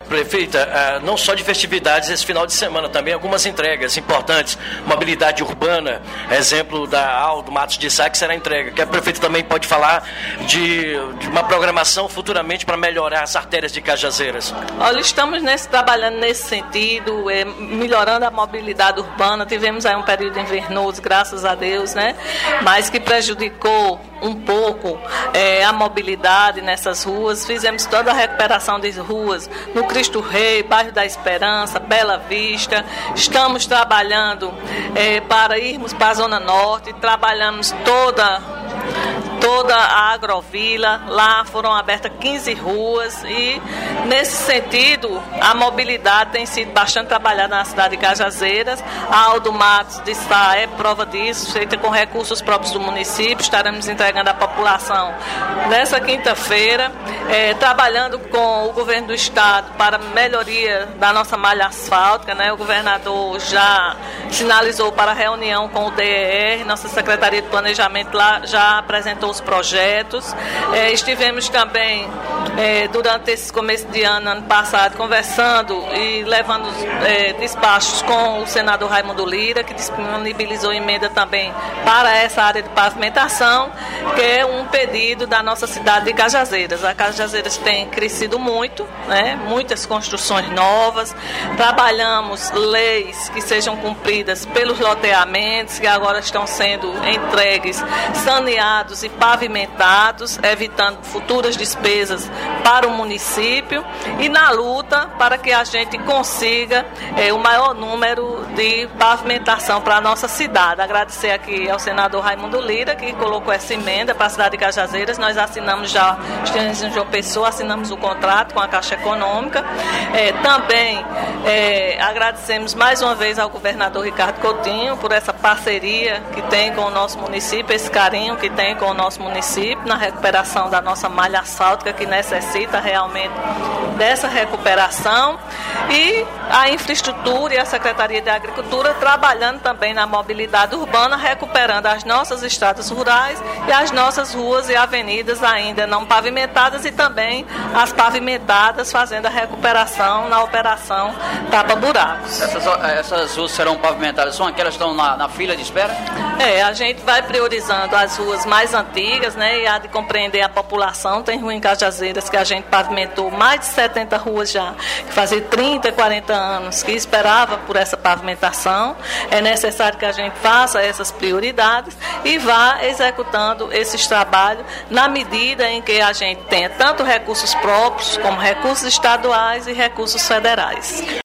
Prefeita, não só de festividades esse final de semana, também algumas entregas importantes, mobilidade urbana, exemplo da Aldo Matos de Sá, que será entrega, que a prefeita também pode falar de uma programação futuramente para melhorar as artérias de Cajazeiras. Olha, estamos trabalhando nesse sentido, melhorando a mobilidade urbana. Tivemos aí um período invernoso, graças a Deus, né? Mas que prejudicou um pouco a mobilidade nessas ruas. Fizemos toda a recuperação das ruas no Cristo Rei, bairro da Esperança, Bela Vista. Estamos trabalhando para irmos para a Zona Norte, trabalhamos toda a agrovila. Lá foram abertas 15 ruas e, nesse sentido, a mobilidade tem sido bastante trabalhada na cidade de Cajazeiras. A Aldo Matos de Sá é prova disso, feita com recursos próprios do município. Estaremos entregando à população nessa quinta-feira, trabalhando com o governo do estado para melhoria da nossa malha asfáltica, né? O governador já sinalizou para a reunião com o DER, nossa Secretaria de Planejamento lá já apresentou os projetos. Estivemos também durante esse começo de ano passado, conversando e levando despachos com o senador Raimundo Lira, que disponibilizou emenda também para essa área de pavimentação, que é um pedido da nossa cidade de Cajazeiras. A Cajazeiras tem crescido muito, né? Muitas construções novas. Trabalhamos leis que sejam cumpridas pelos loteamentos, que agora estão sendo entregues, saneados e pavimentados, evitando futuras despesas para o município, e na luta para que a gente consiga o maior número de pavimentação para a nossa cidade. Agradecer aqui ao senador Raimundo Lira, que colocou essa emenda para a cidade de Cajazeiras. Nós assinamos já, estamos em João Pessoa, assinamos o contrato com a Caixa Econômica. Também agradecemos mais uma vez ao governador Ricardo Coutinho por essa parceria que tem com o nosso município, esse carinho que tem com o nosso município na recuperação da nossa malha asfáltica, que necessita realmente dessa recuperação, e a infraestrutura e a Secretaria de Agricultura trabalhando também na mobilidade urbana, recuperando as nossas estradas rurais e as nossas ruas e avenidas ainda não pavimentadas, e também as pavimentadas, fazendo a recuperação na operação tapa-buracos. Essas ruas serão pavimentadas, são aquelas que estão na fila de espera? A gente vai priorizando as ruas mais antigas, né, e há de compreender a população. Tem rua em Cajazeiras que a gente pavimentou mais de 70 ruas já, que fazia 30, 40 anos que esperava por essa pavimentação. É necessário que a gente faça essas prioridades e vá executando esses trabalhos na medida em que a gente tenha tanto recursos próprios como recursos estaduais e recursos federais.